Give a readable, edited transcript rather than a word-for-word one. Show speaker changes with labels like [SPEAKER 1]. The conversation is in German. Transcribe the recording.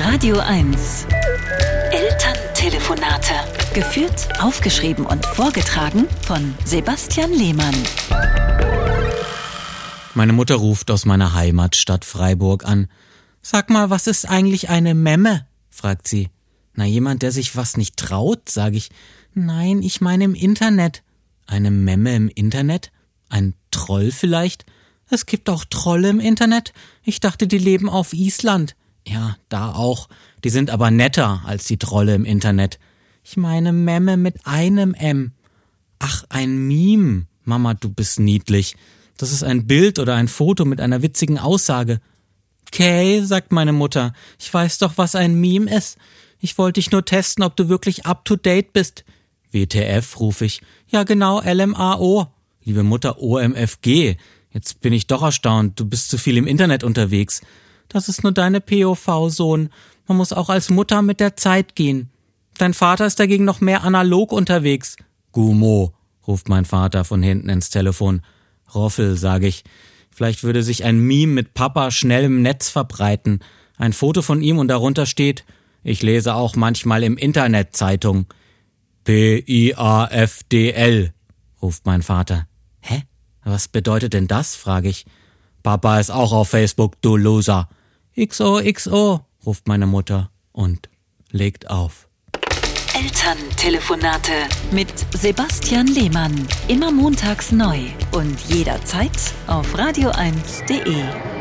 [SPEAKER 1] Radio 1. Elterntelefonate. Geführt, aufgeschrieben und vorgetragen von Sebastian Lehmann.
[SPEAKER 2] Meine Mutter ruft aus meiner Heimatstadt Freiburg an. »Sag mal, was ist eigentlich eine Memme?« fragt sie. »Na, jemand, der sich was nicht traut?« sage ich. »Nein, ich meine im Internet.« »Eine Memme im Internet? Ein Troll vielleicht?« »Es gibt auch Trolle im Internet. Ich dachte, die leben auf Island.« »Ja, da auch. Die sind aber netter als die Trolle im Internet.« »Ich meine Memme mit einem M.« »Ach, ein Meme. Mama, du bist niedlich. Das ist ein Bild oder ein Foto mit einer witzigen Aussage.« »Okay«, sagt meine Mutter, »ich weiß doch, was ein Meme ist. Ich wollte dich nur testen, ob du wirklich up-to-date bist.« »WTF«, rufe ich. »Ja genau, LMAO.« »Liebe Mutter, OMFG. Jetzt bin ich doch erstaunt, du bist zu viel im Internet unterwegs.« »Das ist nur deine POV, Sohn. Man muss auch als Mutter mit der Zeit gehen. Dein Vater ist dagegen noch mehr analog unterwegs.« »Gummo«, ruft mein Vater von hinten ins Telefon. »Roffel«, sage ich. Vielleicht würde sich ein Meme mit Papa schnell im Netz verbreiten. Ein Foto von ihm und darunter steht: »Ich lese auch manchmal im Internet Zeitung.« PIAFDL, ruft mein Vater. »Hä? Was bedeutet denn das?« frage ich. »Papa ist auch auf Facebook, du Loser.« XOXO, ruft meine Mutter und legt auf.
[SPEAKER 1] Elterntelefonate mit Sebastian Lehmann. Immer montags neu und jederzeit auf radio1.de.